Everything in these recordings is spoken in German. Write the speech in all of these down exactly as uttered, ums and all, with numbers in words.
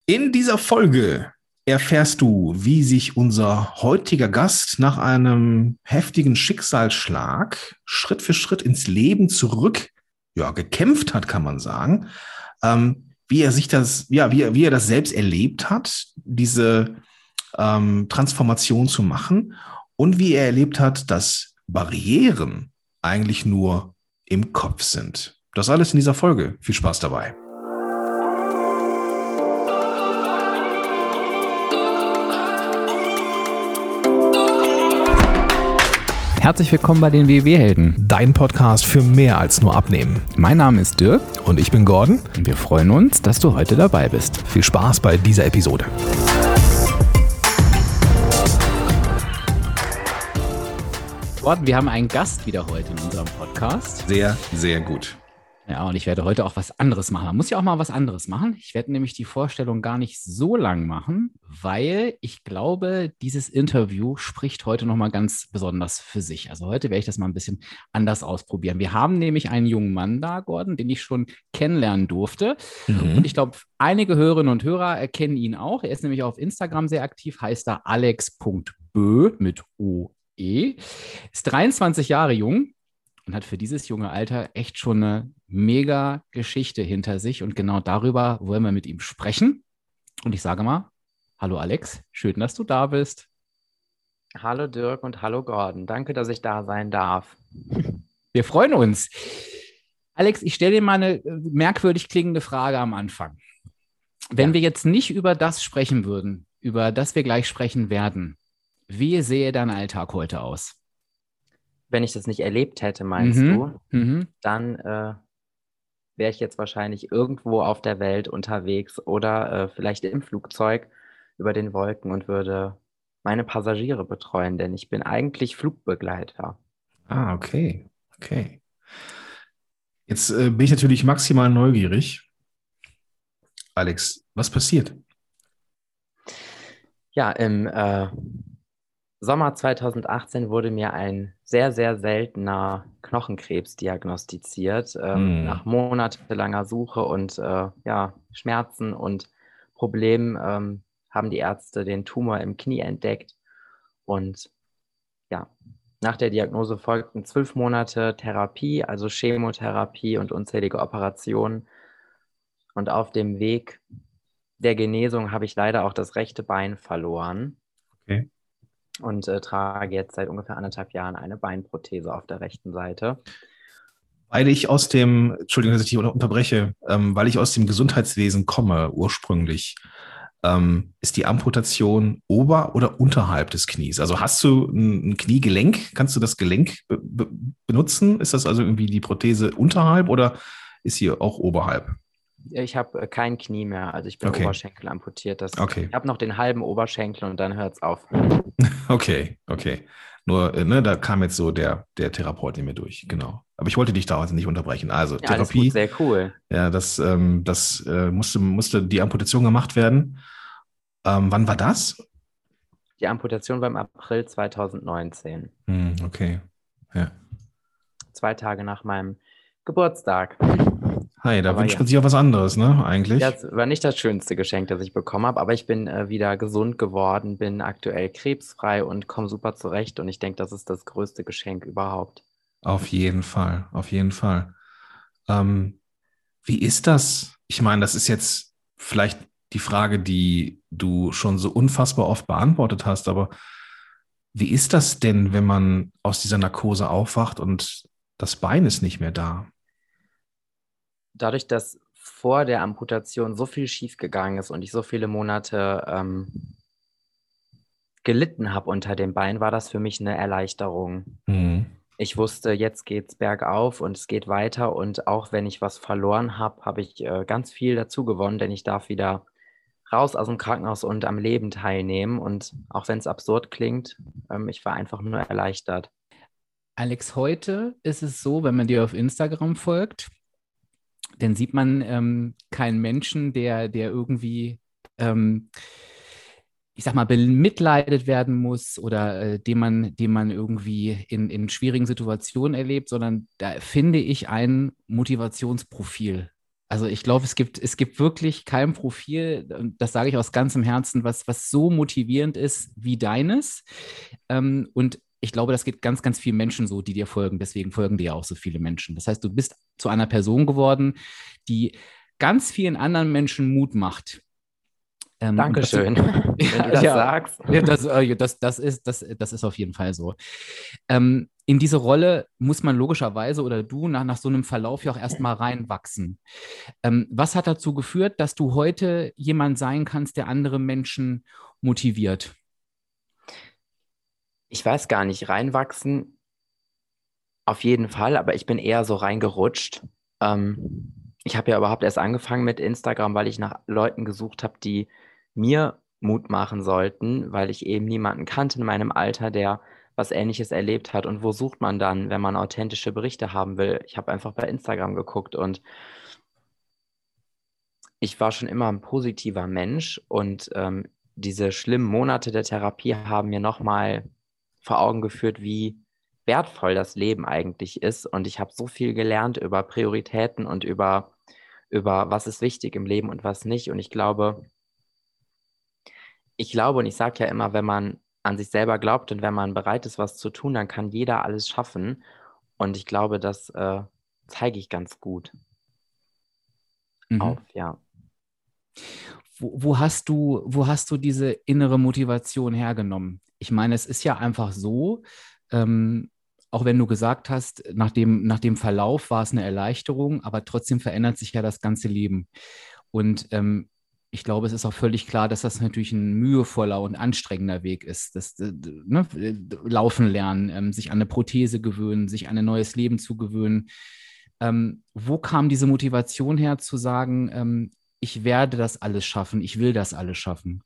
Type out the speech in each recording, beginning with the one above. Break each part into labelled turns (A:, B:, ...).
A: In dieser Folge erfährst du, wie sich unser heutiger Gast nach einem heftigen Schicksalsschlag Schritt für Schritt ins Leben zurück, ja, gekämpft hat, kann man sagen. Ähm, wie er sich das, ja, wie er, wie er das selbst erlebt hat, diese ähm, Transformation zu machen und wie er erlebt hat, dass Barrieren eigentlich nur im Kopf sind. Das alles in dieser Folge. Viel Spaß dabei.
B: Herzlich willkommen bei den W W-Helden.
A: Dein Podcast für mehr als nur Abnehmen.
B: Mein Name ist Dirk.
A: Und ich bin Gordon.
B: Und wir freuen uns, dass du heute dabei bist.
A: Viel Spaß bei dieser Episode.
B: Gordon, wir haben einen Gast wieder heute in unserem Podcast.
A: Sehr, sehr gut.
B: Ja, und ich werde heute auch was anderes machen. Man muss ja auch mal was anderes machen. Ich werde nämlich die Vorstellung gar nicht so lang machen, weil ich glaube, dieses Interview spricht heute nochmal ganz besonders für sich. Also heute werde ich das mal ein bisschen anders ausprobieren. Wir haben nämlich einen jungen Mann da, Gordon, den ich schon kennenlernen durfte. Mhm. Und ich glaube, einige Hörerinnen und Hörer erkennen ihn auch. Er ist nämlich auf Instagram sehr aktiv, heißt da alex punkt bö mit O E. Ist dreiundzwanzig Jahre jung. Und hat für dieses junge Alter echt schon eine mega Geschichte hinter sich. Und genau darüber wollen wir mit ihm sprechen. Und ich sage mal, hallo Alex, schön, dass du da bist.
C: Hallo Dirk und hallo Gordon. Danke, dass ich da sein darf.
B: Wir freuen uns. Alex, ich stelle dir mal eine merkwürdig klingende Frage am Anfang. Wenn ja. wir jetzt nicht über das sprechen würden, über das wir gleich sprechen werden, wie sähe dein Alltag heute aus?
C: Wenn ich das nicht erlebt hätte, meinst
B: mhm.
C: du,
B: mhm.
C: dann äh, wäre ich jetzt wahrscheinlich irgendwo auf der Welt unterwegs oder äh, vielleicht im Flugzeug über den Wolken und würde meine Passagiere betreuen, denn ich bin eigentlich Flugbegleiter.
A: Ah, okay, okay. Jetzt äh, bin ich natürlich maximal neugierig. Alex, was passiert?
C: Ja, im äh, Sommer zweitausendachtzehn wurde mir ein sehr, sehr seltener Knochenkrebs diagnostiziert. Ähm, mm. Nach monatelanger Suche und äh, ja, Schmerzen und Problemen ähm, haben die Ärzte den Tumor im Knie entdeckt. Und ja, nach der Diagnose folgten zwölf Monate Therapie, also Chemotherapie und unzählige Operationen. Und auf dem Weg der Genesung habe ich leider auch das rechte Bein verloren.
A: Okay.
C: Und äh, trage jetzt seit ungefähr anderthalb Jahren eine Beinprothese auf der rechten Seite.
A: Weil ich aus dem, Entschuldigung, dass ich dich unterbreche, ähm, weil ich aus dem Gesundheitswesen komme ursprünglich, ähm, ist die Amputation ober- oder unterhalb des Knies? Also hast du ein, ein Kniegelenk? Kannst du das Gelenk be- be- benutzen? Ist das also irgendwie die Prothese unterhalb oder ist sie auch oberhalb?
C: Ich habe kein Knie mehr, also ich bin
A: okay.
C: Oberschenkel amputiert. Das,
A: okay.
C: Ich habe noch den halben Oberschenkel und dann hört es auf.
A: Okay, okay. Nur, ne, da kam jetzt so der, der Therapeut in mir durch, genau. Aber ich wollte dich da heute nicht unterbrechen. Also
C: ja,
A: Therapie,
C: gut, sehr cool.
A: Ja, das, ähm, das äh, musste, musste die Amputation gemacht werden. Ähm, wann war das?
C: Die Amputation war im April zweitausendneunzehn.
A: Hm, okay, ja.
C: Zwei Tage nach meinem Geburtstag.
A: Hi, da
C: aber
A: wünscht
C: ja.
A: man sich auch was anderes, ne, eigentlich?
C: Das war nicht das schönste Geschenk, das ich bekommen habe, aber ich bin äh, wieder gesund geworden, bin aktuell krebsfrei und komme super zurecht und ich denke, das ist das größte Geschenk überhaupt.
A: Auf jeden Fall, auf jeden Fall. Ähm, wie ist das? Ich meine, das ist jetzt vielleicht die Frage, die du schon so unfassbar oft beantwortet hast, aber wie ist das denn, wenn man aus dieser Narkose aufwacht und das Bein ist nicht mehr da?
C: Dadurch, dass vor der Amputation so viel schiefgegangen ist und ich so viele Monate ähm, gelitten habe unter dem Bein, war das für mich eine Erleichterung.
A: Mhm.
C: Ich wusste, jetzt geht's bergauf und es geht weiter und auch wenn ich was verloren habe, habe ich äh, ganz viel dazu gewonnen, denn ich darf wieder raus aus dem Krankenhaus und am Leben teilnehmen und auch wenn es absurd klingt, ähm, ich war einfach nur erleichtert.
B: Alex, heute ist es so, wenn man dir auf Instagram folgt, dann sieht man ähm, keinen Menschen, der, der irgendwie, ähm, ich sag mal, bemitleidet werden muss oder äh, den man, den man irgendwie in, in schwierigen Situationen erlebt, sondern da finde ich ein Motivationsprofil Also ich glaube, es gibt, es gibt wirklich kein Profil, und das sage ich aus ganzem Herzen, was, was so motivierend ist wie deines. Ähm, und ich glaube, das geht ganz, ganz vielen Menschen so, die dir folgen. Deswegen folgen dir ja auch so viele Menschen. Das heißt, du bist zu einer Person geworden, die ganz vielen anderen Menschen Mut macht. Ähm, und das,
C: Dankeschön, wenn du das
B: ja,
C: sagst.
B: ja, das, äh, das, das, ist, das, das ist auf jeden Fall so. Ähm, in diese Rolle muss man logischerweise oder du nach, nach so einem Verlauf ja auch erstmal reinwachsen. Ähm, was hat dazu geführt, dass du heute jemand sein kannst, der andere Menschen motiviert?
C: Ich weiß gar nicht, reinwachsen auf jeden Fall, aber ich bin eher so reingerutscht. Ähm, ich habe ja überhaupt erst angefangen mit Instagram, weil ich nach Leuten gesucht habe, die mir Mut machen sollten, weil ich eben niemanden kannte in meinem Alter, der was Ähnliches erlebt hat. Und wo sucht man dann, wenn man authentische Berichte haben will? Ich habe einfach bei Instagram geguckt und ich war schon immer ein positiver Mensch und ähm, diese schlimmen Monate der Therapie haben mir nochmal vor Augen geführt, wie wertvoll das Leben eigentlich ist. Und ich habe so viel gelernt über Prioritäten und über, über was ist wichtig im Leben und was nicht. Und ich glaube, ich glaube und ich sage ja immer, wenn man an sich selber glaubt und wenn man bereit ist, was zu tun, dann kann jeder alles schaffen. Und ich glaube, das äh, zeige ich ganz gut
B: Mhm.
C: auf, ja.
B: Wo, wo hast du, wo hast du diese innere Motivation hergenommen? Ich meine, es ist ja einfach so, ähm, auch wenn du gesagt hast, nach dem, nach dem Verlauf war es eine Erleichterung, aber trotzdem verändert sich ja das ganze Leben. Und ähm, ich glaube, es ist auch völlig klar, dass das natürlich ein mühevoller und anstrengender Weg ist. Das, äh, ne, Laufen lernen, ähm, sich an eine Prothese gewöhnen, sich an ein neues Leben zu gewöhnen. Ähm, wo kam diese Motivation her, zu sagen, ähm, ich werde das alles schaffen, ich will das alles schaffen?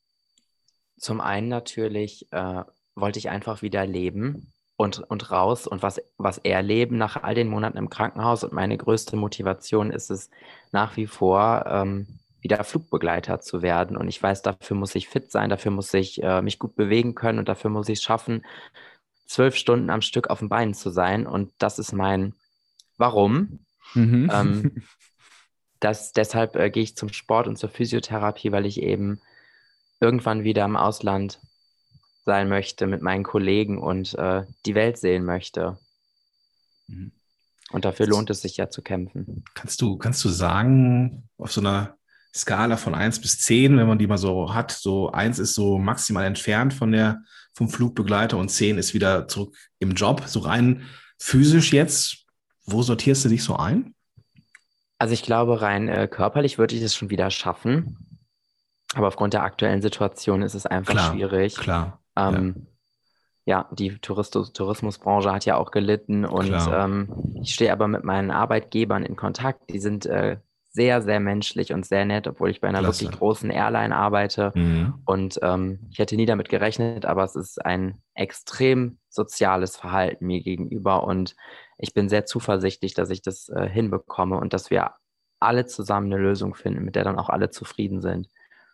C: Zum einen natürlich äh, wollte ich einfach wieder leben und, und raus und was, was erleben nach all den Monaten im Krankenhaus. Und meine größte Motivation ist es nach wie vor, ähm, wieder Flugbegleiter zu werden. Und ich weiß, dafür muss ich fit sein, dafür muss ich äh, mich gut bewegen können und dafür muss ich es schaffen, zwölf Stunden am Stück auf den Beinen zu sein. Und das ist mein Warum.
B: Mhm.
C: Ähm, das, deshalb äh, gehe ich zum Sport und zur Physiotherapie, weil ich eben irgendwann wieder im Ausland sein möchte mit meinen Kollegen und äh, die Welt sehen möchte.
B: Mhm.
C: Und dafür lohnt es sich ja zu kämpfen.
A: Kannst du, kannst du sagen, auf so einer Skala von eins bis zehn, wenn man die mal so hat, so eins ist so maximal entfernt von der, vom Flugbegleiter und zehn ist wieder zurück im Job, so rein physisch jetzt, wo sortierst du dich so ein?
C: Also ich glaube, rein äh, körperlich würde ich es schon wieder schaffen. Aber aufgrund der aktuellen Situation ist es einfach
A: Klar,
C: schwierig.
A: klar, ja,
C: Ähm, ja, die Touristus Tourismusbranche hat ja auch gelitten und
A: klar.
C: ähm, ich stehe aber mit meinen Arbeitgebern in Kontakt. Die sind äh, sehr, sehr menschlich und sehr nett, obwohl ich bei einer
A: Klasse.
C: wirklich großen Airline arbeite.
A: Mhm.
C: Und ähm, ich hätte nie damit gerechnet, aber es ist ein extrem soziales Verhalten mir gegenüber und ich bin sehr zuversichtlich, dass ich das äh, hinbekomme und dass wir alle zusammen eine Lösung finden, mit der dann auch alle zufrieden sind.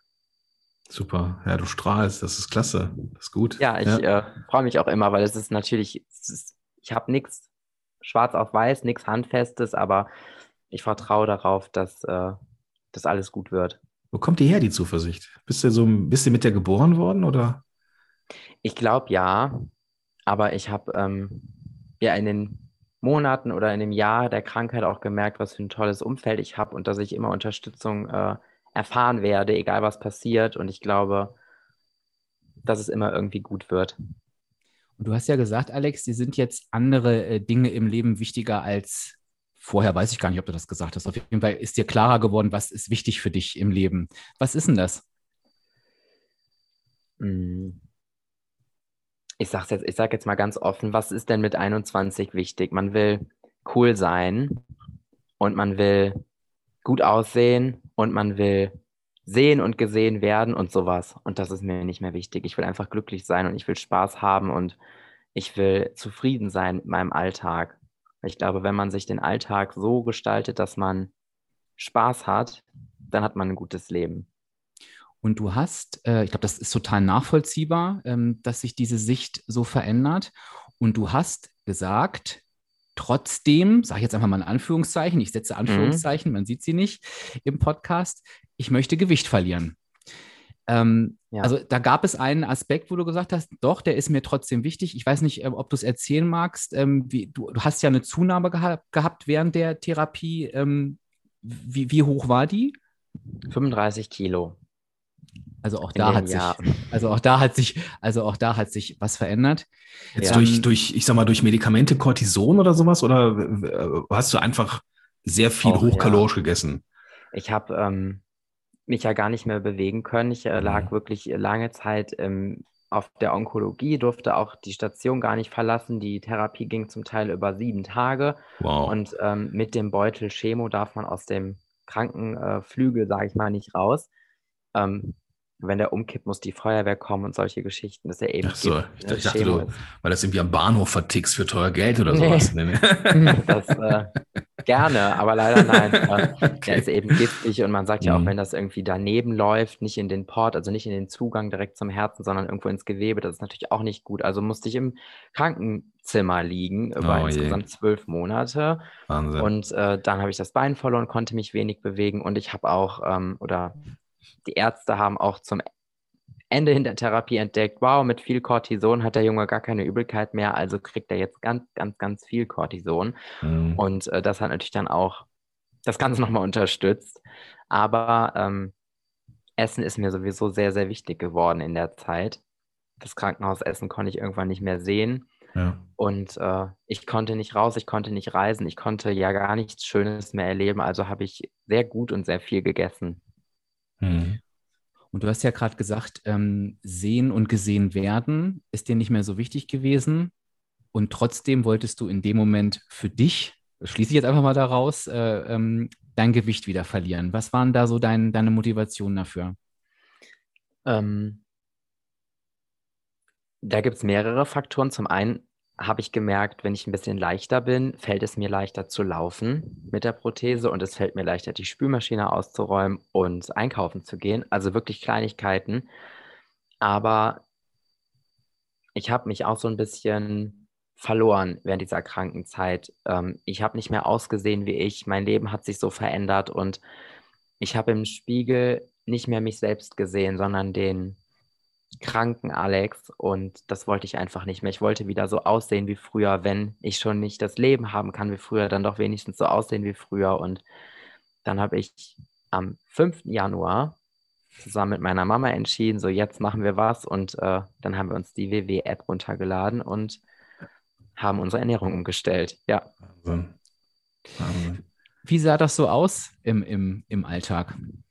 A: Super, ja, du strahlst, das ist klasse, das ist gut.
C: Ja, ich
A: Ja.
C: äh, freue mich auch immer, weil es ist natürlich, es ist, ich habe nichts schwarz auf weiß, nichts Handfestes, aber ich vertraue darauf, dass äh, das alles gut wird.
A: Wo kommt die her, die Zuversicht? Bist du so, bist du mit der geboren worden oder?
C: Ich glaube ja, aber ich habe ähm, ja in den Monaten oder in dem Jahr der Krankheit auch gemerkt, was für ein tolles Umfeld ich habe und dass ich immer Unterstützung äh, erfahren werde, egal was passiert. Und ich glaube, dass es immer irgendwie gut wird.
B: Und du hast ja gesagt, Alex, dir sind jetzt andere äh, Dinge im Leben wichtiger als vorher. Weiß ich gar nicht, ob du das gesagt hast. Auf jeden Fall ist dir klarer geworden, was ist wichtig für dich im Leben. Was ist denn das?
C: Mm. Ich sag's jetzt, ich sag jetzt mal ganz offen, was ist denn mit einundzwanzig wichtig? Man will cool sein und man will gut aussehen und man will sehen und gesehen werden und sowas. Und das ist mir nicht mehr wichtig. Ich will einfach glücklich sein und ich will Spaß haben und ich will zufrieden sein mit meinem Alltag. Ich glaube, wenn man sich den Alltag so gestaltet, dass man Spaß hat, dann hat man ein gutes Leben.
B: Und du hast, äh, ich glaube, das ist total nachvollziehbar, ähm, dass sich diese Sicht so verändert. Und du hast gesagt, trotzdem, sage ich jetzt einfach mal in Anführungszeichen, ich setze
C: Mhm.
B: Anführungszeichen, man sieht sie nicht im Podcast, ich möchte Gewicht verlieren. Ähm,
C: Ja.
B: Also da gab es einen Aspekt, wo du gesagt hast, doch, der ist mir trotzdem wichtig. Ich weiß nicht, ähm, ob du es erzählen magst. Ähm, wie, du, du hast ja eine Zunahme geha gehabt während der Therapie. Ähm, wie, wie hoch war die?
C: fünfunddreißig Kilo
B: Also auch
C: in
B: da
C: dem
B: hat sich,
C: Jahr.
B: also auch da hat sich, also auch da hat sich was verändert.
A: Jetzt
C: Ja.
A: durch,
B: Ähm,
A: durch, ich sag mal, durch Medikamente, Cortison oder sowas? Oder äh, hast du einfach sehr viel
C: Auch,
A: hochkalorisch gegessen?
C: Ich habe ähm, mich ja gar nicht mehr bewegen können. Ich äh, lag
A: Mhm.
C: wirklich lange Zeit ähm, auf der Onkologie, durfte auch die Station gar nicht verlassen. Die Therapie ging zum Teil über sieben Tage.
A: Wow.
C: Und ähm, mit dem Beutel Chemo darf man aus dem Krankenflügel, sage ich mal, nicht raus. Ähm, wenn der umkippt, muss die Feuerwehr kommen und solche Geschichten. Das ist ja eben
A: Ach so,
C: Gift,
A: ich,
C: ne?
A: ich dachte,
C: Chemo
A: du,
C: ist.
A: weil das irgendwie am Bahnhof vertickst für teuer Geld oder
C: Nee.
A: sowas. Nee, nee.
C: Das äh, gerne, aber leider nein. Äh, Der ist
A: Okay.
C: eben giftig und man sagt ja auch,
A: Mhm.
C: wenn das irgendwie daneben läuft, nicht in den Port, also nicht in den Zugang direkt zum Herzen, sondern irgendwo ins Gewebe, das ist natürlich auch nicht gut. Also musste ich im Krankenzimmer liegen über
A: Oh je,
C: insgesamt zwölf Monate
A: Wahnsinn.
C: und äh, dann habe ich das Bein verloren, konnte mich wenig bewegen und ich habe auch, ähm, oder die Ärzte haben auch zum Ende in der Therapie entdeckt, wow, mit viel Cortison hat der Junge gar keine Übelkeit mehr, also kriegt er jetzt ganz, ganz, ganz viel Cortison.
A: Mhm.
C: Und äh, das hat natürlich dann auch das Ganze nochmal unterstützt. Aber ähm, Essen ist mir sowieso sehr, sehr wichtig geworden in der Zeit. Das Krankenhausessen konnte ich irgendwann nicht mehr sehen.
A: Ja.
C: Und äh, ich konnte nicht raus, ich konnte nicht reisen, ich konnte ja gar nichts Schönes mehr erleben. Also habe ich sehr gut und sehr viel gegessen.
A: Mhm.
B: Und du hast ja gerade gesagt, ähm, sehen und gesehen werden ist dir nicht mehr so wichtig gewesen. Und trotzdem wolltest du in dem Moment für dich, das schließe ich jetzt einfach mal daraus, äh, ähm, dein Gewicht wieder verlieren. Was waren da so dein, deine Motivationen dafür?
C: Ähm, Da gibt es mehrere Faktoren. Zum einen habe ich gemerkt, wenn ich ein bisschen leichter bin, fällt es mir leichter zu laufen mit der Prothese und es fällt mir leichter, die Spülmaschine auszuräumen und einkaufen zu gehen. Also wirklich Kleinigkeiten. Aber ich habe mich auch so ein bisschen verloren während dieser Krankenzeit. Ähm, ich habe nicht mehr ausgesehen wie ich. Mein Leben hat sich so verändert und ich habe im Spiegel nicht mehr mich selbst gesehen, sondern den kranken Alex und das wollte ich einfach nicht mehr. Ich wollte wieder so aussehen wie früher, wenn ich schon nicht das Leben haben kann wie früher, dann doch wenigstens so aussehen wie früher. Und dann habe ich am fünften Januar zusammen mit meiner Mama entschieden, so jetzt machen wir was und äh, dann haben wir uns die W W-App runtergeladen und haben unsere Ernährung umgestellt. Ja.
A: Wahnsinn. Wahnsinn.
B: Wie sah das so aus im, im, im Alltag?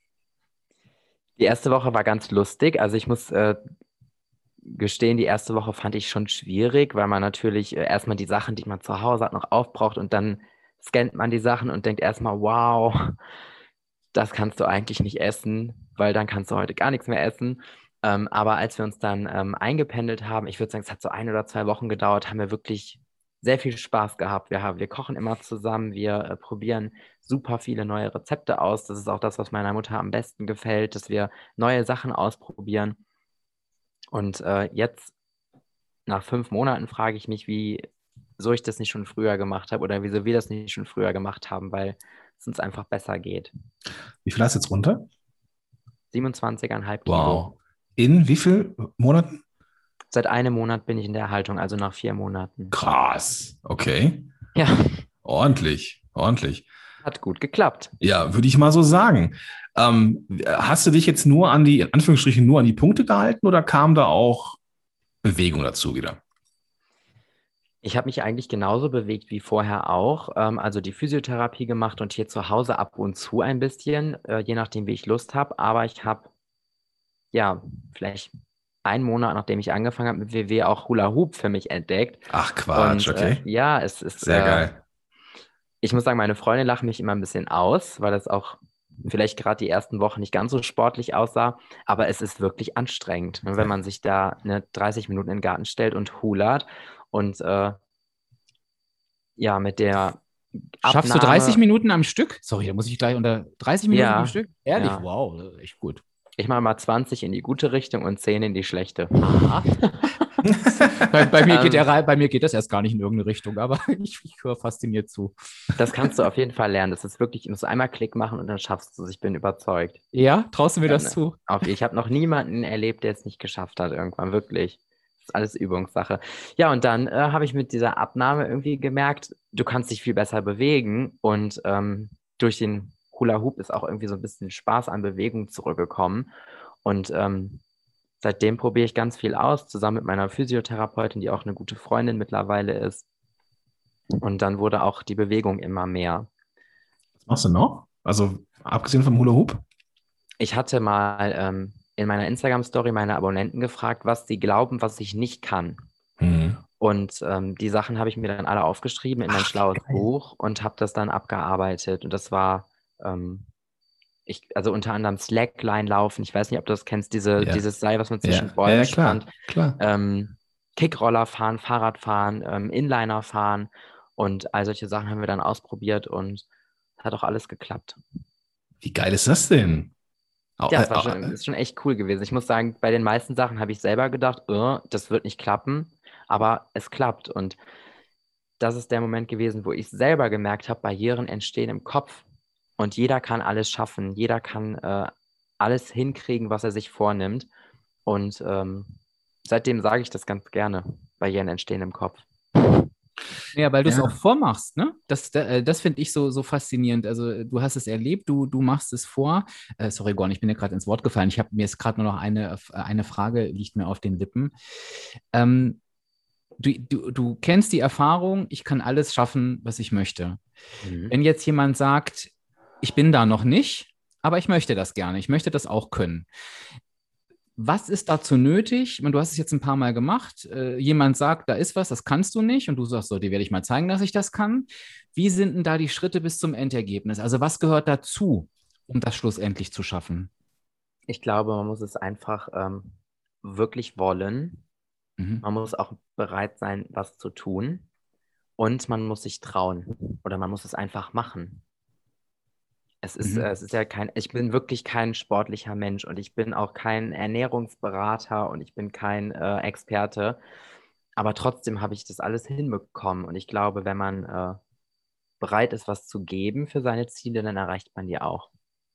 C: Die erste Woche war ganz lustig. Also ich muss äh, gestehen, die erste Woche fand ich schon schwierig, weil man natürlich äh, erstmal die Sachen, die man zu Hause hat, noch aufbraucht und dann scannt man die Sachen und denkt erstmal, wow, das kannst du eigentlich nicht essen, weil dann kannst du heute gar nichts mehr essen. Ähm, aber als wir uns dann ähm, eingependelt haben, ich würde sagen, es hat so ein oder zwei Wochen gedauert, haben wir wirklich sehr viel Spaß gehabt. Wir haben, wir kochen immer zusammen, wir äh, probieren super viele neue Rezepte aus. Das ist auch das, was meiner Mutter am besten gefällt, dass wir neue Sachen ausprobieren. Und äh, jetzt, nach fünf Monaten, frage ich mich, wieso ich das nicht schon früher gemacht habe oder wieso wir das nicht schon früher gemacht haben, weil es uns einfach besser geht.
A: Wie viel hast du jetzt runter?
C: siebenundzwanzig Komma fünf Kilo.
A: Wow. In wie vielen Monaten?
C: Seit einem Monat bin ich in der Erhaltung, also nach vier Monaten.
A: Krass. Okay.
C: Ja,
A: Ordentlich. Ordentlich.
C: hat gut geklappt.
A: Ja, würde ich mal so sagen. Ähm, hast du dich jetzt nur an die, in Anführungsstrichen, nur an die Punkte gehalten oder kam da auch Bewegung dazu wieder?
C: Ich habe mich eigentlich genauso bewegt wie vorher auch. Ähm, also die Physiotherapie gemacht und hier zu Hause ab und zu ein bisschen, äh, je nachdem, wie ich Lust habe. Aber ich habe, ja, vielleicht einen Monat, nachdem ich angefangen habe mit W W, auch Hula Hoop für mich entdeckt.
A: Ach Quatsch,
C: Und
A: okay.
C: äh, ja, es ist
A: Sehr
C: äh,
A: geil.
C: Ich muss sagen, meine Freunde lachen mich immer ein bisschen aus, weil das auch vielleicht gerade die ersten Wochen nicht ganz so sportlich aussah, aber es ist wirklich anstrengend, ne, wenn man sich da eine dreißig Minuten in den Garten stellt und hulert und äh, ja, mit der
B: Schaffst du
C: Abnahme,
B: dreißig Minuten am Stück? Sorry, da muss ich gleich unter dreißig Minuten
C: Ja,
B: am Stück? Ehrlich,
C: ja.
B: wow, das ist echt gut.
C: Ich mache mal zwanzig in die gute Richtung und zehn in die schlechte.
B: Aha. bei, bei, mir
C: Ähm,
B: geht der, bei mir geht das erst gar nicht in irgendeine Richtung, aber ich, ich höre fasziniert zu.
C: Das kannst du auf jeden Fall lernen. Das ist wirklich, du musst einmal Klick machen und dann schaffst du es. Ich bin überzeugt.
B: Ja, traust du mir
C: Ja,
B: das
C: ne.
B: zu?
C: Auf, ich habe noch niemanden erlebt, der es nicht geschafft hat irgendwann, wirklich. Das ist alles Übungssache. Ja, und dann äh, habe ich mit dieser Abnahme irgendwie gemerkt, du kannst dich viel besser bewegen und ähm, durch den Hula Hoop ist auch irgendwie so ein bisschen Spaß an Bewegung zurückgekommen. Und ähm, seitdem probiere ich ganz viel aus, zusammen mit meiner Physiotherapeutin, die auch eine gute Freundin mittlerweile ist. Und dann wurde auch die Bewegung immer mehr.
A: Was machst du noch? Also abgesehen vom Hula Hoop?
C: Ich hatte mal ähm, in meiner Instagram-Story meine Abonnenten gefragt, was sie glauben, was ich nicht kann.
A: Mhm.
C: Und ähm, die Sachen habe ich mir dann alle aufgeschrieben in mein
A: Ach,
C: schlaues
A: geil.
C: Buch und habe das dann abgearbeitet. Und das war, ähm, ich, also unter anderem Slackline laufen. Ich weiß nicht, ob du das kennst, diese,
A: Ja.
C: dieses Seil, was man zwischen
A: Ja,
C: Bäumen
A: ja, klar,
C: spannt.
A: klar.
C: Ähm, Kickroller fahren, Fahrrad fahren, ähm, Inliner fahren und all solche Sachen haben wir dann ausprobiert und hat auch alles geklappt.
A: Wie geil ist das denn? Au-
C: Ja,
A: äh,
C: es war
A: au-
C: schon, ist schon echt cool gewesen. Ich muss sagen, bei den meisten Sachen habe ich selber gedacht, äh, das wird nicht klappen, aber es klappt. Und das ist der Moment gewesen, wo ich selber gemerkt habe, Barrieren entstehen im Kopf und jeder kann alles schaffen, jeder kann äh, alles hinkriegen, was er sich vornimmt. Und ähm, seitdem sage ich das ganz gerne, Barrieren entstehen im Kopf.
B: Ja, weil du es
A: Ja.
B: auch vormachst, ne? Das, äh, das finde ich so, so faszinierend. Also äh, du hast es erlebt, du, du machst es vor. Äh, sorry, Gorn, ich bin dir gerade ins Wort gefallen. Ich habe mir jetzt gerade nur noch eine, äh, eine Frage, liegt mir auf den Lippen. Ähm, du, du, du kennst die Erfahrung, ich kann alles schaffen, was ich möchte.
C: Mhm.
B: Wenn jetzt jemand sagt, ich bin da noch nicht, aber ich möchte das gerne, ich möchte das auch können. Was ist dazu nötig? Ich meine, du hast es jetzt ein paar Mal gemacht. Äh, jemand sagt, da ist was, das kannst du nicht. Und du sagst so, dir werde ich mal zeigen, dass ich das kann. Wie sind denn da die Schritte bis zum Endergebnis? Also was gehört dazu, um das schlussendlich zu schaffen?
C: Ich glaube, man muss es einfach ähm, wirklich wollen.
B: Mhm.
C: Man muss auch bereit sein, was zu tun. Und man muss sich trauen. Oder man muss es einfach machen. Es ist, äh,
B: Mhm.
C: es ist ja kein, ich bin wirklich kein sportlicher Mensch und ich bin auch kein Ernährungsberater und ich bin kein äh, Experte. Aber trotzdem habe ich das alles hinbekommen. Und ich glaube, wenn man äh, bereit ist, was zu geben für seine Ziele, dann erreicht man die auch.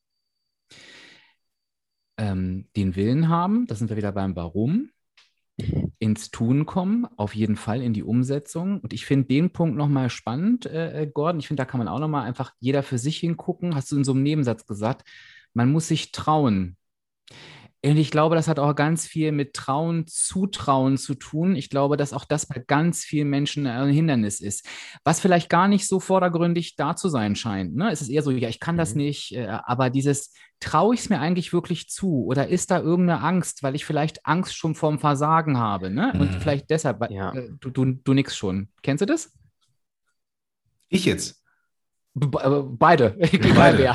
B: Ähm, den Willen haben, da sind wir wieder beim Warum. Ins Tun kommen, auf jeden Fall in die Umsetzung. Und ich finde den Punkt nochmal spannend, äh, Gordon. Ich finde, da kann man auch nochmal einfach jeder für sich hingucken. Hast du in so einem Nebensatz gesagt, man muss sich trauen. Und ich glaube, das hat auch ganz viel mit Trauen, Zutrauen zu tun. Ich glaube, dass auch das bei ganz vielen Menschen ein Hindernis ist, was vielleicht gar nicht so vordergründig da zu sein scheint. Ne? Es ist eher so, ja, ich kann das
C: Mhm.
B: nicht, äh, aber dieses, traue ich es mir eigentlich wirklich zu? Oder ist da irgendeine Angst, weil ich vielleicht Angst schon vorm Versagen habe? Ne? Und
A: Mhm.
B: vielleicht deshalb,
C: Ja.
B: äh, du, du, du nix schon. Kennst du das?
A: Ich jetzt.
B: Be äh, beide, egal
A: Beide.
B: wer.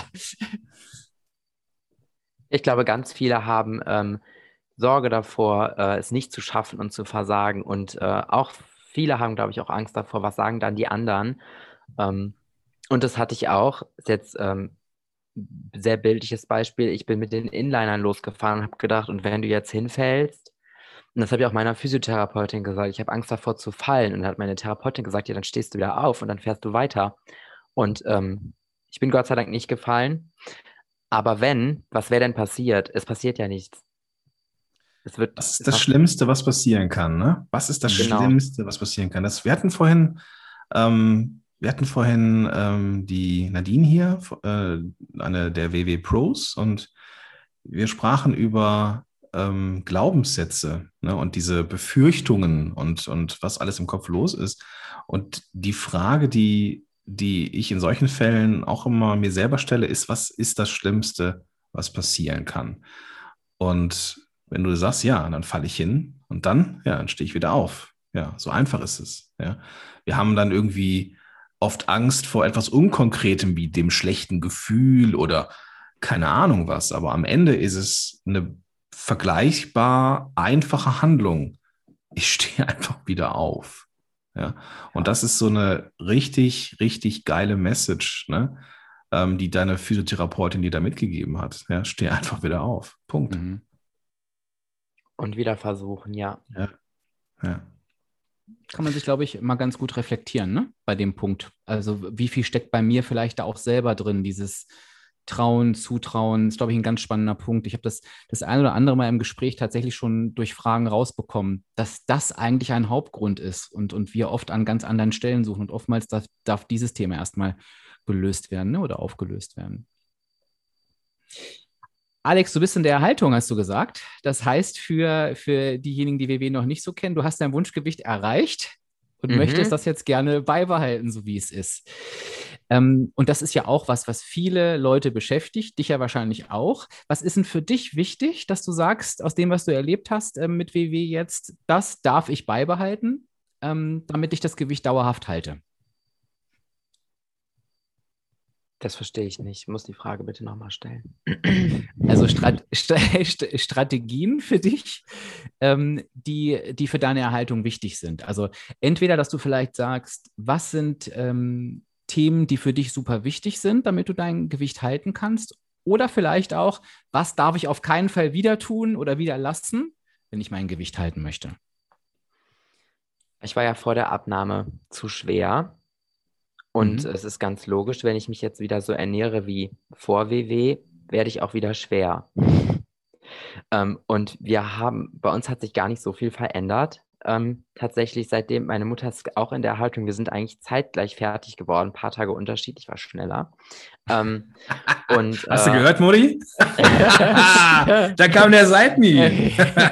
C: Ich glaube, ganz viele haben ähm, Sorge davor, äh, es nicht zu schaffen und zu versagen. Und äh, auch viele haben, glaube ich, auch Angst davor, was sagen dann die anderen. Ähm, und das hatte ich auch. Ist jetzt ähm, sehr bildliches Beispiel. Ich bin mit den Inlinern losgefahren und habe gedacht, und wenn du jetzt hinfällst, und das habe ich auch meiner Physiotherapeutin gesagt, ich habe Angst davor zu fallen. Und dann hat meine Therapeutin gesagt, ja, dann stehst du wieder auf und dann fährst du weiter. Und ähm, ich bin Gott sei Dank nicht gefallen. Aber wenn, was wäre denn passiert? Es passiert ja nichts. Es wird,
A: Was ist
C: es
A: das
C: war,
A: Schlimmste, was passieren kann, ne? Was ist das
C: genau.
A: Schlimmste, was passieren kann? Das, wir hatten vorhin, ähm, wir hatten vorhin ähm, die Nadine hier, äh, eine der W W Pros, und wir sprachen über ähm, Glaubenssätze, ne, und diese Befürchtungen und, und was alles im Kopf los ist. Und die Frage, die, die ich in solchen Fällen auch immer mir selber stelle, ist, was ist das Schlimmste, was passieren kann? Und wenn du sagst, ja, dann falle ich hin und dann, ja, dann stehe ich wieder auf. Ja, so einfach ist es. Ja. Wir haben dann irgendwie oft Angst vor etwas Unkonkretem wie dem schlechten Gefühl oder keine Ahnung was. Aber am Ende ist es eine vergleichbar einfache Handlung. Ich stehe einfach wieder auf. Ja. Und
C: Ja.
A: das ist so eine richtig, richtig geile Message, ne? ähm, die deine Physiotherapeutin dir da mitgegeben hat. Ja, steh einfach wieder auf. Punkt.
B: Mhm.
C: Und wieder versuchen, ja.
A: Ja. Ja.
B: Kann man sich, glaube ich, mal ganz gut reflektieren, ne? Bei dem Punkt. Also wie viel steckt bei mir vielleicht da auch selber drin, dieses Trauen, Zutrauen, ist, glaube ich, ein ganz spannender Punkt. Ich habe das das ein oder andere Mal im Gespräch tatsächlich schon durch Fragen rausbekommen, dass das eigentlich ein Hauptgrund ist und, und wir oft an ganz anderen Stellen suchen und oftmals darf, darf dieses Thema erstmal gelöst werden, ne? Oder aufgelöst werden. Alex, du bist in der Erhaltung, hast du gesagt. Das heißt, für, für diejenigen, die W W noch nicht so kennen, du hast dein Wunschgewicht erreicht und
C: Mhm.
B: möchtest das jetzt gerne beibehalten, so wie es ist. Ähm, und das ist ja auch was, was viele Leute beschäftigt, dich ja wahrscheinlich auch. Was ist denn für dich wichtig, dass du sagst, aus dem, was du erlebt hast äh, mit W W jetzt, das darf ich beibehalten, ähm, damit ich das Gewicht dauerhaft halte?
C: Das verstehe ich nicht. Ich muss die Frage bitte nochmal stellen.
B: Also Strat St Strategien für dich, ähm, die, die für deine Erhaltung wichtig sind. Also entweder, dass du vielleicht sagst, was sind ähm, Themen, die für dich super wichtig sind, damit du dein Gewicht halten kannst, oder vielleicht auch, was darf ich auf keinen Fall wieder tun oder wieder lassen, wenn ich mein Gewicht halten möchte.
C: Ich war ja vor der Abnahme zu schwer. Und
B: Mhm.
C: es ist ganz logisch, wenn ich mich jetzt wieder so ernähre wie vor W W, werde ich auch wieder schwer. Ähm, und wir haben, bei uns hat sich gar nicht so viel verändert. Ähm, tatsächlich seitdem, meine Mutter ist auch in der Haltung, wir sind eigentlich zeitgleich fertig geworden, ein paar Tage Unterschied, ich war schneller. Ähm, und,
A: Hast du
C: äh,
A: gehört, Modi? Da kam der Seitenhieb.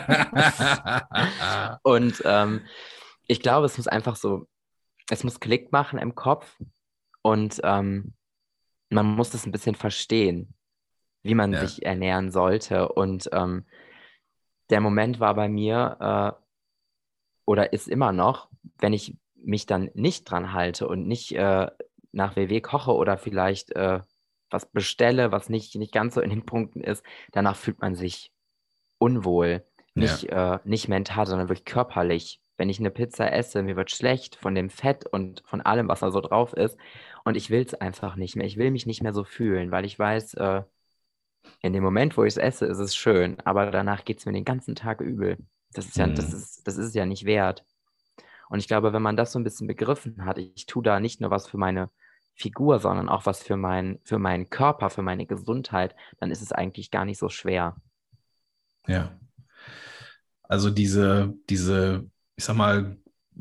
C: und ähm, ich glaube, es muss einfach so, es muss Klick machen im Kopf und ähm, man muss das ein bisschen verstehen, wie man
A: Ja.
C: sich ernähren sollte. Und ähm, der Moment war bei mir, äh, oder ist immer noch, wenn ich mich dann nicht dran halte und nicht äh, nach W W koche oder vielleicht äh, was bestelle, was nicht, nicht ganz so in den Punkten ist, danach fühlt man sich unwohl. Nicht, äh, nicht mental, sondern wirklich körperlich. Wenn ich eine Pizza esse, mir wird schlecht von dem Fett und von allem, was da so drauf ist. Und ich will es einfach nicht mehr. Ich will mich nicht mehr so fühlen, weil ich weiß, äh, in dem Moment, wo ich es esse, ist es schön, aber danach geht es mir den ganzen Tag übel. Das ist ja, das
A: Mhm.
C: ist, das ist es ja nicht wert. Und ich glaube, wenn man das so ein bisschen begriffen hat, ich tue da nicht nur was für meine Figur, sondern auch was für mein, für meinen Körper, für meine Gesundheit, dann ist es eigentlich gar nicht so schwer.
A: Ja. Also diese, diese, ich sag mal,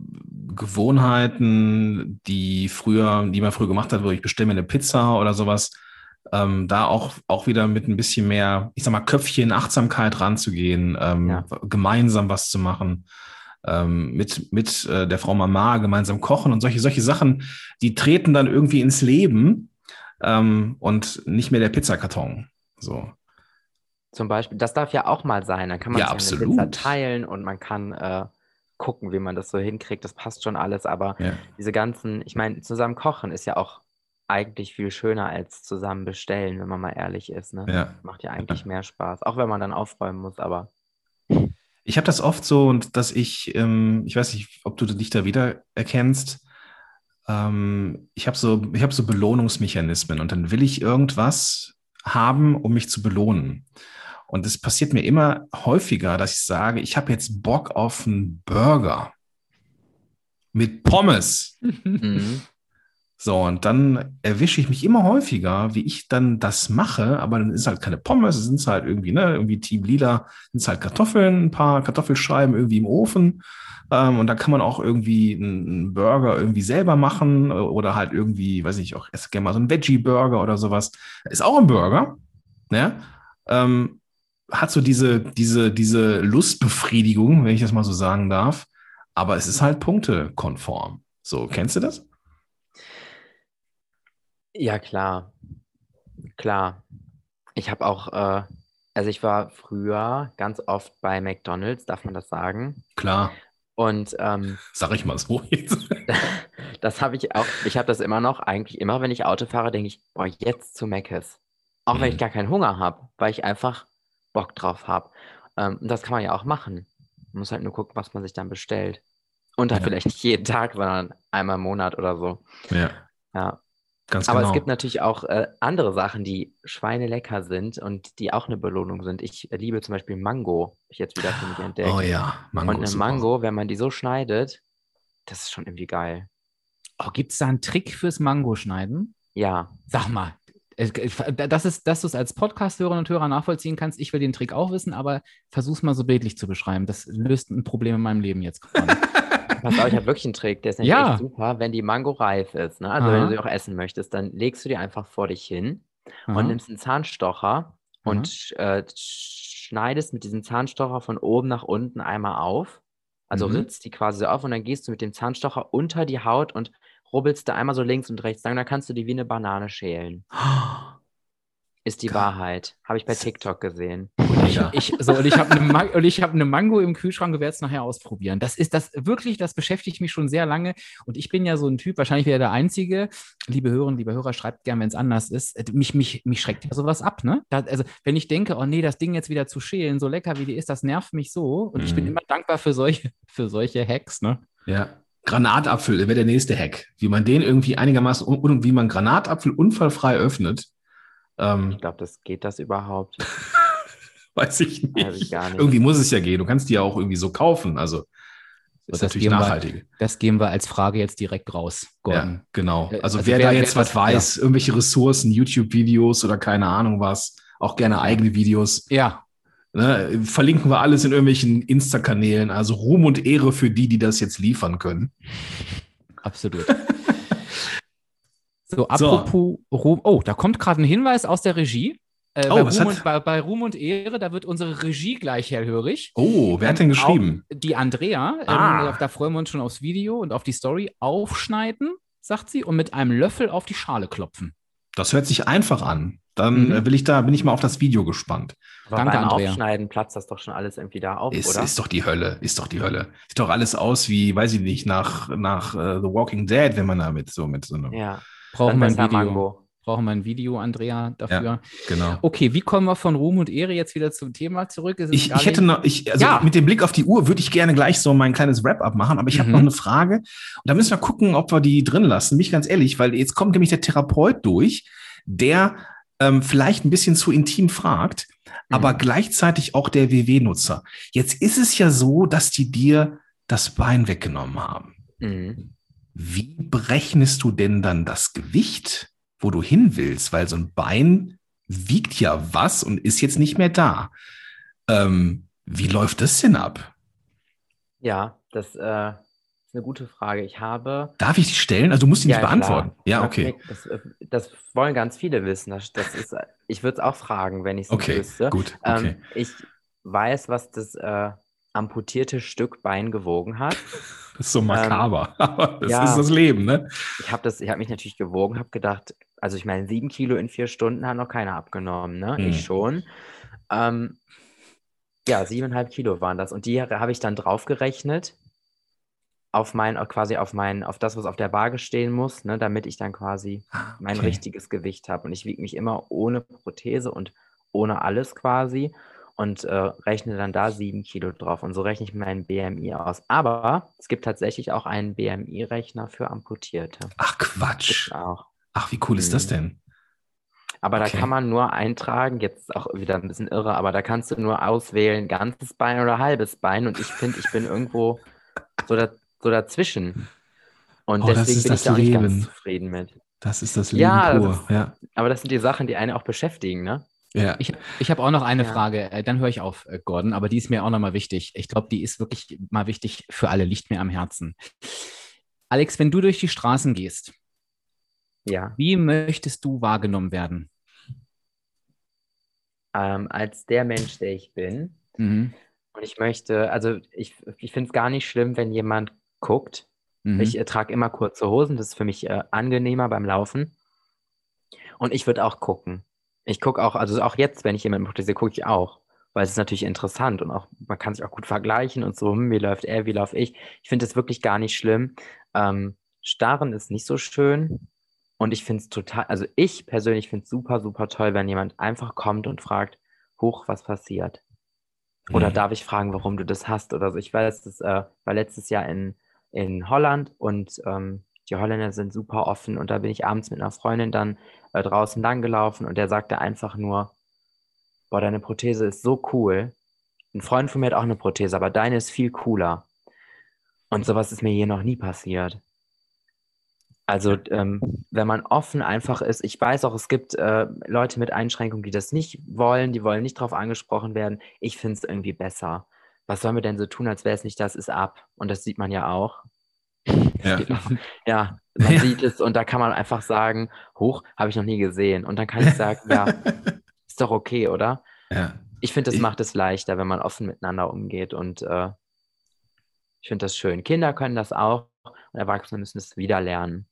A: Gewohnheiten, die früher, die man früher gemacht hat, wo ich bestelle mir eine Pizza oder sowas, ähm, da auch, auch wieder mit ein bisschen mehr, ich sag mal, Köpfchen Achtsamkeit ranzugehen, ähm,
C: Ja.
A: gemeinsam was zu machen, ähm, mit, mit äh, der Frau Mama gemeinsam kochen und solche, solche Sachen, die treten dann irgendwie ins Leben, ähm, und nicht mehr der Pizzakarton. So.
C: Zum Beispiel, das darf ja auch mal sein. Dann kann man
A: Ja,
C: sich eine Pizza
A: absolut.
C: teilen und man kann äh, gucken, wie man das so hinkriegt. Das passt schon alles. Aber
A: Ja.
C: diese ganzen, ich meine, zusammen kochen ist ja auch eigentlich viel schöner als zusammen bestellen, wenn man mal ehrlich ist. Ne?
A: Ja.
C: Macht ja eigentlich mehr Spaß. Auch wenn man dann aufräumen muss, aber.
A: Ich habe das oft so, und dass ich, ähm, ich weiß nicht, ob du dich da wieder erkennst. Ähm, ich habe so, ich habe so Belohnungsmechanismen und dann will ich irgendwas haben, um mich zu belohnen. Und es passiert mir immer häufiger, dass ich sage, ich habe jetzt Bock auf einen Burger mit Pommes.
C: Mhm.
A: So, und dann erwische ich mich immer häufiger, wie ich dann das mache, aber dann ist halt keine Pommes, es sind halt irgendwie, ne, irgendwie Team Lila, sind halt Kartoffeln, ein paar Kartoffelscheiben irgendwie im Ofen. Ähm, und da kann man auch irgendwie einen Burger irgendwie selber machen oder halt irgendwie, weiß ich, auch esse gerne mal so einen Veggie-Burger oder sowas. Ist auch ein Burger, ne? Ähm, hat so diese, diese, diese Lustbefriedigung, wenn ich das mal so sagen darf. Aber es ist halt punktekonform. So, kennst du das?
C: Ja, klar. Klar. Ich habe auch, äh, also ich war früher ganz oft bei McDonald's, darf man das sagen?
A: Klar.
C: Und ähm,
A: Sag ich mal so jetzt.
C: das habe ich auch, ich habe das immer noch, eigentlich immer, wenn ich Auto fahre, denke ich, boah, jetzt zu Mc's. Auch wenn ich
A: Mhm.
C: gar keinen Hunger habe, weil ich einfach Bock drauf habe. Ähm, und das kann man ja auch machen. Man muss halt nur gucken, was man sich dann bestellt. Und dann
A: Ja.
C: vielleicht nicht jeden Tag, sondern einmal im Monat oder so.
A: Ja.
C: Ja.
A: Ganz
C: Aber
A: genau.
C: es gibt natürlich auch äh, andere Sachen, die schweinelecker sind und die auch eine Belohnung sind. Ich äh, liebe zum Beispiel Mango, habe ich jetzt wieder für mich entdeckt.
A: Oh ja, Mango
C: Und eine
A: ist super.
C: Mango, wenn man die so schneidet, das ist schon irgendwie geil.
B: Oh, gibt es da einen Trick fürs Mango-Schneiden?
C: Ja,
B: Sag mal, es- das ist, dass du es als Podcast-Hörer und Hörer nachvollziehen kannst. Ich will den Trick auch wissen, aber versuch's mal so bildlich zu beschreiben. Das löst ein Problem in meinem Leben jetzt gerade.
C: pass auf, ich habe wirklich einen Trick, der ist nämlich
B: Ja.
C: echt super. Wenn die Mango reif ist, ne? Also wenn
B: Aha.
C: du sie auch essen möchtest, dann legst du die einfach vor dich hin
B: Aha.
C: und nimmst einen Zahnstocher und äh, schneidest mit diesem Zahnstocher von oben nach unten einmal auf. Also
A: Mhm.
C: ritzt die quasi so auf und dann gehst du mit dem Zahnstocher unter die Haut und rubbelst da einmal so links und rechts lang. Dann kannst du die wie eine Banane schälen. Ist die
A: Geil.
C: Wahrheit. Habe ich bei TikTok gesehen.
A: Ja.
B: Ich, so, und ich habe eine, Man- und ich hab eine Mango im Kühlschrank und werde es nachher ausprobieren. Das ist das wirklich, das beschäftigt mich schon sehr lange. Und ich bin ja so ein Typ, wahrscheinlich wäre der Einzige. Liebe Hörerinnen, liebe Hörer, schreibt gern, wenn es anders ist. Äh, Mich, mich, mich schreckt ja sowas ab, ne? Da, also, wenn ich denke, oh nee, das Ding jetzt wieder zu schälen, so lecker wie die ist, das nervt mich so. Und ich bin
A: Mhm.
B: immer dankbar für solche, für solche Hacks, ne?
A: Ja. Granatapfel wäre der nächste Hack. Wie man den irgendwie einigermaßen und, und wie man Granatapfel unfallfrei öffnet. Ähm,
C: Ich glaube, das geht das überhaupt.
A: weiß ich nicht.
C: Weiß ich gar nicht.
A: Irgendwie muss es ja gehen. Du kannst die ja auch irgendwie so kaufen. Also
B: So,
A: ist
B: das
A: natürlich
B: geben wir-
A: nachhaltig.
B: Das geben wir als Frage jetzt direkt raus, Gordon.
A: Ja, genau.
B: Äh,
A: Also,
B: also
A: wer,
B: wer-
A: da
B: wer
A: jetzt was
B: das-
A: weiß, irgendwelche Ressourcen, YouTube-Videos oder keine Ahnung was, auch gerne eigene Videos,
B: Ja,
A: ne, verlinken wir alles in irgendwelchen Insta-Kanälen. Also Ruhm und Ehre für die, die das jetzt liefern können.
B: absolut. So, apropos Ruhm. Oh, da kommt gerade ein Hinweis aus der Regie. Äh,
A: Oh,
B: bei,
A: was
B: Ruhm
A: hat-
B: und, bei, bei Ruhm und Ehre, da wird unsere Regie gleich hellhörig.
A: Oh, wer hat denn
B: Ähm,
A: geschrieben?
B: Auch die Andrea,
A: Ah.
B: ähm, da freuen wir uns schon aufs Video und auf die Story. Aufschneiden, sagt sie, und mit einem Löffel auf die Schale klopfen.
A: Das hört sich einfach an. Dann
B: Mhm.
A: äh, will ich da, bin ich mal auf das Video gespannt.
C: Aber
B: Danke,
C: beim
B: Andrea.
C: Aufschneiden platzt das doch schon alles irgendwie da auf,
A: Ist,
C: oder?
A: ist doch die Hölle, ist doch die Hölle. Sieht doch alles aus wie, weiß ich nicht, nach, nach äh, The Walking Dead, wenn man da mit so mit so einem.
C: Ja.
B: Brauchen
C: Dann
B: wir ein
C: besser
B: Video.
C: Mango.
B: Brauchen wir ein Video, Andrea, dafür.
A: Ja, genau.
B: Okay, wie kommen wir von Ruhm und Ehre jetzt wieder zum Thema zurück? Es ist
A: Ich,
B: gar
A: ich hätte
B: nicht-
A: noch, ich, also
B: Ja.
A: mit dem Blick auf die Uhr würde ich gerne gleich so mein kleines Wrap-up machen, aber ich habe
B: Mhm.
A: noch eine Frage. Und da müssen wir gucken, ob wir die drin lassen. Mich ganz ehrlich, weil jetzt kommt nämlich der Therapeut durch, der ähm, vielleicht ein bisschen zu intim fragt, aber
B: Mhm.
A: gleichzeitig auch der W W-Nutzer. Jetzt ist es ja so, dass die dir das Bein weggenommen haben.
C: Mhm.
A: Wie berechnest du denn dann das Gewicht, wo du hin willst? Weil so ein Bein wiegt ja was und ist jetzt nicht mehr da. Ähm, wie läuft das denn ab?
C: Ja, das äh, ist eine gute Frage. Ich habe.
A: Darf ich die stellen? Also du musst die nicht
C: Ja,
A: beantworten.
C: klar.
A: Ja,
C: Na,
A: okay.
C: nee, Das, äh, das wollen ganz viele wissen. Das, das ist, äh, ich würde es auch fragen, wenn ich es nicht
A: Okay,
C: wüsste.
A: gut. Okay.
C: Ähm, ich weiß, was das äh, amputierte Stück Bein gewogen hat.
A: Das ist so makaber. Aber das
C: ja.
A: ist das Leben, ne?
C: Ich habe das, ich habe mich natürlich gewogen, habe gedacht, also ich meine, sieben Kilo in vier Stunden hat noch keiner abgenommen, ne?
A: Hm.
C: Ich schon. Ähm, ja, siebeneinhalb Kilo waren das. Und die habe ich dann draufgerechnet auf mein, quasi auf mein, auf das, was auf der Waage stehen muss, ne, damit ich dann quasi
A: Ah,
C: mein
A: okay.
C: richtiges Gewicht habe. Und ich wiege mich immer ohne Prothese und ohne alles quasi und äh, rechne dann da sieben Kilo drauf. Und so rechne ich meinen B M I aus. Aber es gibt tatsächlich auch einen B M I-Rechner für Amputierte.
A: Ach,
C: Gibt's
A: Quatsch.
C: auch.
A: Ach, wie cool ist das
C: Mhm.
A: denn?
C: Aber
A: Okay.
C: da kann man nur eintragen, jetzt auch wieder ein bisschen irre, aber da kannst du nur auswählen, ganzes Bein oder halbes Bein. Und ich finde, ich bin irgendwo so, da, so dazwischen. Und
A: Oh, das
C: deswegen
A: ist
C: bin ich
A: das
C: da auch nicht ganz
A: Leben.
C: zufrieden mit.
A: Das ist das Leben
C: Ja,
A: pur.
C: das ist-
A: Ja.
C: Aber das sind die Sachen, die einen auch beschäftigen, ne?
A: Ja.
B: Ich, ich habe auch noch eine
C: Ja.
B: Frage, äh, dann höre ich auf, äh, Gordon, aber die ist mir auch nochmal wichtig. Ich glaube, die ist wirklich mal wichtig für alle, liegt mir am Herzen. Alex, wenn du durch die Straßen gehst,
C: Ja.
B: wie möchtest du wahrgenommen werden?
C: Ähm, als der Mensch, der ich bin.
B: Mhm.
C: Und ich möchte, also ich, ich finde es gar nicht schlimm, wenn jemand guckt.
B: Mhm.
C: Ich äh, trage immer kurze Hosen, das ist für mich äh, angenehmer beim Laufen. Und ich würde auch gucken. Ich gucke auch, also auch jetzt, wenn ich jemanden protestiere, gucke ich auch. Weil es ist natürlich interessant und auch, man kann sich auch gut vergleichen und so, hm, wie läuft er, wie laufe ich. Ich finde es wirklich gar nicht schlimm. Ähm, Starren ist nicht so schön. Und ich finde es total, also ich persönlich finde es super, super toll, wenn jemand einfach kommt und fragt, huch, was passiert? Oder
A: Mhm.
C: darf ich fragen, warum du das hast oder so? Ich weiß, das äh, war letztes Jahr in, in Holland und ähm, die Holländer sind super offen und da bin ich abends mit einer Freundin dann äh, draußen lang gelaufen und der sagte einfach nur, boah, deine Prothese ist so cool. Ein Freund von mir hat auch eine Prothese, aber deine ist viel cooler. Und sowas ist mir hier noch nie passiert. Also ähm, wenn man offen einfach ist, ich weiß auch, es gibt äh, Leute mit Einschränkungen, die das nicht wollen, die wollen nicht drauf angesprochen werden. Ich finde es irgendwie besser. Was sollen wir denn so tun, als wäre es nicht das, ist ab. Und das sieht man ja auch.
A: Ja.
C: Ja, man
A: Ja.
C: sieht es und da kann man einfach sagen, hoch, habe ich noch nie gesehen. Und dann kann ich sagen, ja, ist doch okay, oder?
A: Ja.
C: Ich finde, das
A: Ich-
C: macht es leichter, wenn man offen miteinander umgeht und äh, ich finde das schön. Kinder können das auch und Erwachsene müssen es wieder lernen.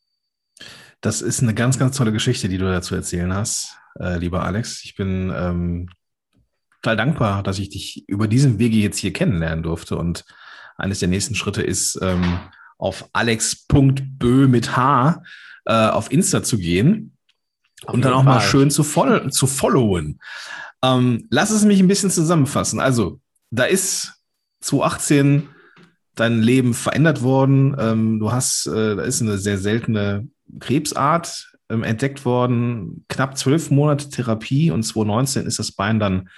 A: Das ist eine ganz, ganz tolle Geschichte, die du dazu erzählen hast, äh, lieber Alex. Ich bin ähm, total dankbar, dass ich dich über diesen Wege jetzt hier kennenlernen durfte. Und eines der nächsten Schritte ist, ähm, auf alex punkt bö mit H äh, auf Insta zu gehen
C: Auf
A: und dann
C: jeden
A: auch mal
C: Fall.
A: schön zu, fol zu followen. Ähm, lass es mich ein bisschen zusammenfassen. Also, da ist zwanzig achtzehn dein Leben verändert worden. Ähm, du hast, äh, da ist eine sehr seltene Krebsart ähm, entdeckt worden. Knapp zwölf Monate Therapie und zwanzig neunzehn ist das Bein dann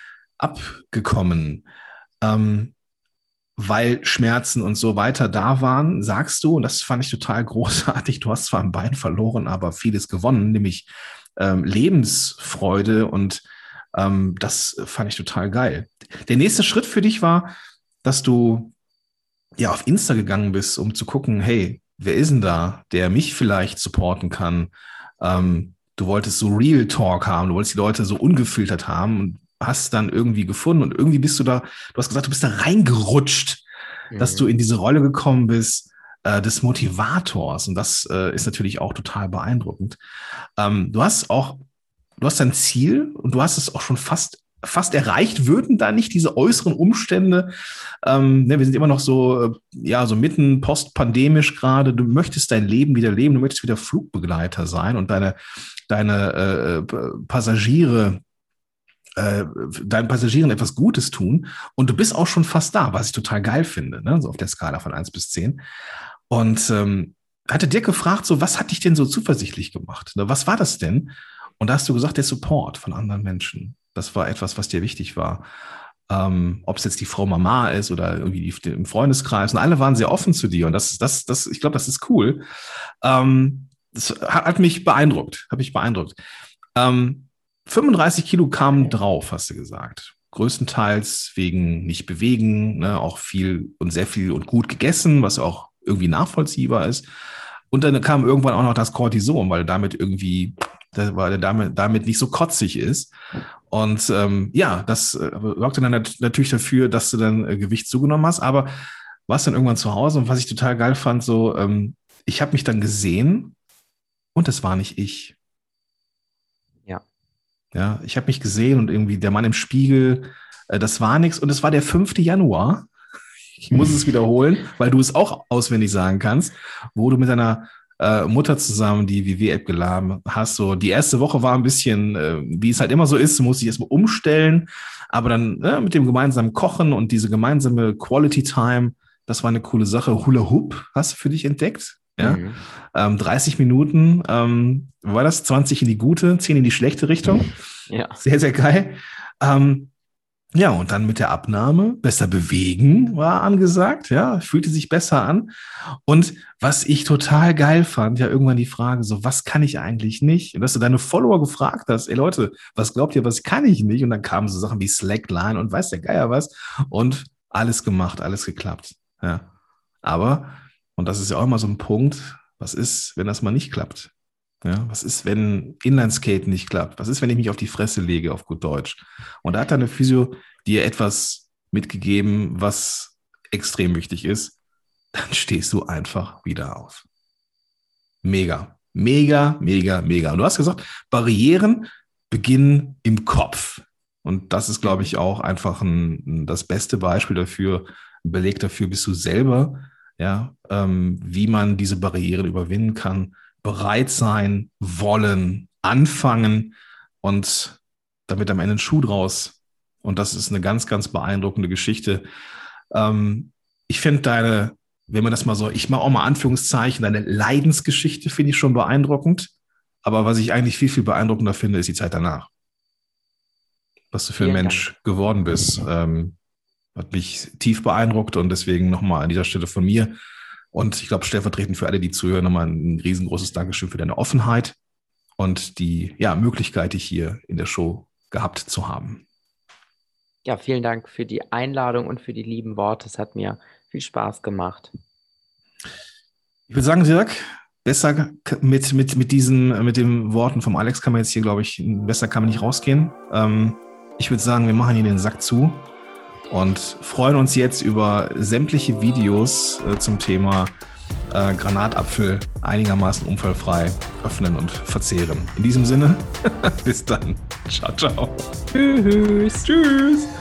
A: abgekommen. Ähm, weil Schmerzen und so weiter da waren, sagst du, und das fand ich total großartig, du hast zwar ein Bein verloren, aber vieles gewonnen, nämlich ähm, Lebensfreude und ähm, das fand ich total geil. Der nächste Schritt für dich war, dass du ja auf Insta gegangen bist, um zu gucken, hey, wer ist denn da, der mich vielleicht supporten kann? Ähm, du wolltest so Real Talk haben, du wolltest die Leute so ungefiltert haben und hast dann irgendwie gefunden und irgendwie bist du da, du hast gesagt, du bist da reingerutscht, mhm. dass du in diese Rolle gekommen bist äh, des Motivators und das äh, ist natürlich auch total beeindruckend. Ähm, du hast auch, du hast dein Ziel und du hast es auch schon fast fast erreicht, würden da nicht diese äußeren Umstände, ähm, ne, wir sind immer noch so, äh, ja, so mitten postpandemisch gerade, du möchtest dein Leben wieder leben, du möchtest wieder Flugbegleiter sein und deine, deine äh, Passagiere, äh, deinen Passagieren etwas Gutes tun und du bist auch schon fast da, was ich total geil finde, ne, so auf der Skala von eins bis zehn. Und ähm, hatte Dirk gefragt, so, was hat dich denn so zuversichtlich gemacht? Was war das denn? Und da hast du gesagt, der Support von anderen Menschen. Das war etwas, was dir wichtig war. Ähm, ob es jetzt die Frau Mama ist oder irgendwie die, im Freundeskreis. Und alle waren sehr offen zu dir. Und das, das, das, ich glaube, das ist cool. Ähm, das hat, hat mich beeindruckt. Hat mich beeindruckt. Ähm, fünfunddreißig Kilo kamen drauf, hast du gesagt. Größtenteils wegen nicht bewegen, ne, auch viel und sehr viel und gut gegessen, was auch irgendwie nachvollziehbar ist. Und dann kam irgendwann auch noch das Cortison, weil damit irgendwie, weil er damit, damit nicht so kotzig ist. Und ähm, ja, das äh, sorgte dann nat- natürlich dafür, dass du dann äh, Gewicht zugenommen hast, aber warst dann irgendwann zu Hause und was ich total geil fand, so, ähm, ich habe mich dann gesehen und das war nicht ich.
C: Ja.
A: Ja, ich habe mich gesehen und irgendwie der Mann im Spiegel, äh, das war nichts und es war der fünfte Januar. Ich muss es wiederholen, weil du es auch auswendig sagen kannst, wo du mit deiner äh, Mutter zusammen die W W-App geladen hast. So, die erste Woche war ein bisschen, äh, wie es halt immer so ist, du musst dich erstmal umstellen, aber dann äh, mit dem gemeinsamen Kochen und diese gemeinsame Quality Time, das war eine coole Sache. Hula Hoop hast du für dich entdeckt. Ja,
C: Mhm.
A: ähm, dreißig Minuten, ähm, war das? zwanzig in die gute, zehn in die schlechte Richtung.
C: Ja.
A: Sehr, sehr geil. Ähm, ja, und dann mit der Abnahme, besser bewegen war angesagt, ja, fühlte sich besser an. Und was ich total geil fand, ja, irgendwann die Frage, so, was kann ich eigentlich nicht? Und dass du deine Follower gefragt hast, ey Leute, was glaubt ihr, was kann ich nicht? Und dann kamen so Sachen wie Slackline und weiß der Geier was und alles gemacht, alles geklappt, ja. Aber, und das ist ja auch immer so ein Punkt, was ist, wenn das mal nicht klappt? Ja, was ist, wenn Inlineskaten nicht klappt? Was ist, wenn ich mich auf die Fresse lege, auf gut Deutsch? Und da hat deine Physio dir etwas mitgegeben, was extrem wichtig ist. Dann stehst du einfach wieder auf. Mega, mega, mega, mega. Und du hast gesagt, Barrieren beginnen im Kopf. Und das ist, glaube ich, auch einfach ein, das beste Beispiel dafür, ein Beleg dafür bist du selber, ja, ähm, wie man diese Barrieren überwinden kann. Bereit sein, wollen, anfangen und damit am Ende ein Schuh draus. Und das ist eine ganz, ganz beeindruckende Geschichte. Ähm, ich finde deine wenn man das mal so, ich mache auch mal Anführungszeichen, deine Leidensgeschichte finde ich schon beeindruckend. Aber was ich eigentlich viel, viel beeindruckender finde, ist die Zeit danach. Was du für ein
C: Vielen
A: Mensch
C: Dank.
A: geworden bist, ähm, hat mich tief beeindruckt und deswegen nochmal an dieser Stelle von mir und ich glaube stellvertretend für alle, die zuhören, nochmal ein riesengroßes Dankeschön für deine Offenheit und die ja, Möglichkeit, dich hier in der Show gehabt zu haben.
C: Ja, vielen Dank für die Einladung und für die lieben Worte. Es hat mir viel Spaß gemacht.
A: Ich würde sagen, Dirk, besser mit, mit, mit diesen, mit den Worten vom Alex kann man jetzt hier, glaube ich, besser kann man nicht rausgehen. Ähm, ich würde sagen, wir machen hier den Sack zu und freuen uns jetzt über sämtliche Videos äh, zum Thema äh, Granatapfel einigermaßen unfallfrei öffnen und verzehren. In diesem Sinne, bis dann. Ciao, ciao.
B: Tschüss.
A: Tschüss.